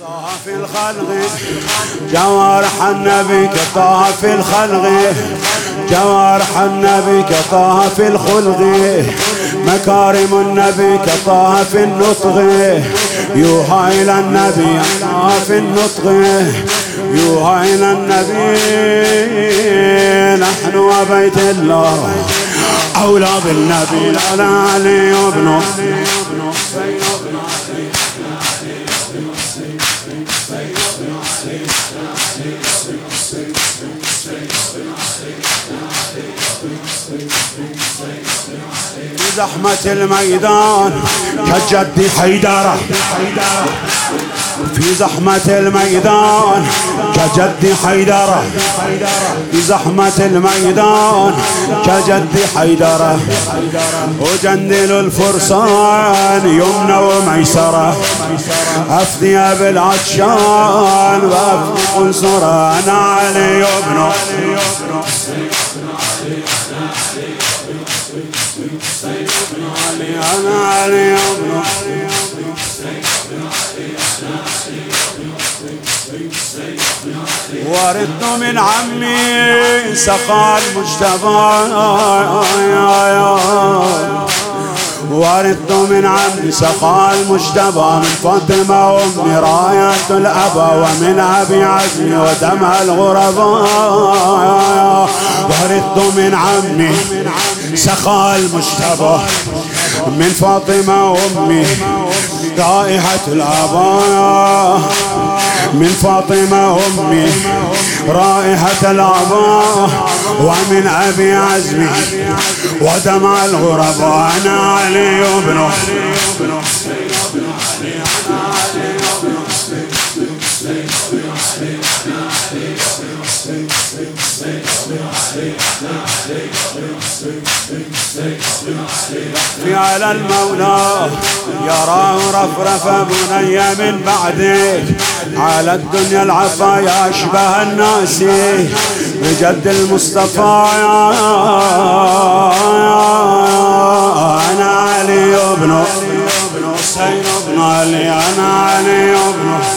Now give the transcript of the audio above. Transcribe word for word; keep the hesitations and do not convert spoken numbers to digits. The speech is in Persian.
طه في الخلق جوارح النبي كطه في الخلق، جوارح النبي كطه في الخلق، مكارم النبي كطه في النطق، يوحى إلى النبي طه في النطق، يوحى إلى النبي. نحن وبيت الله أولى بالنبي، لا لا علي وابنه في زحمة الميدان كجد حيدرة، في زحمة الميدان كجد حيدرة، في زحمة الميدان كجد حيدرة، وجندل الفرسان يمنى وميسرة، أفدي بالعطشان وأفدي قنصرة. أنا علي ابنه أنا علي ابنه وردت من عمي سقى المجتبى، وردت من عمي سقى المجتبى، من فاطمة أمي راية الأبا، ومن أبي عزمي ودمع الغرباء. وردت من عمي سقى المجتبى، من فاطمة أمي رائحة الآباء، من فاطمة أمي رائحة الآباء، ومن أبي عزمي ودمع الغرباء. أنا علي ابنه في على المولى يراه رفرف بني من بعدك، على الدنيا العفايا أشبه الناس بجد المصطفى. أنا علي ابنه حسين ابن علي، أنا علي ابنه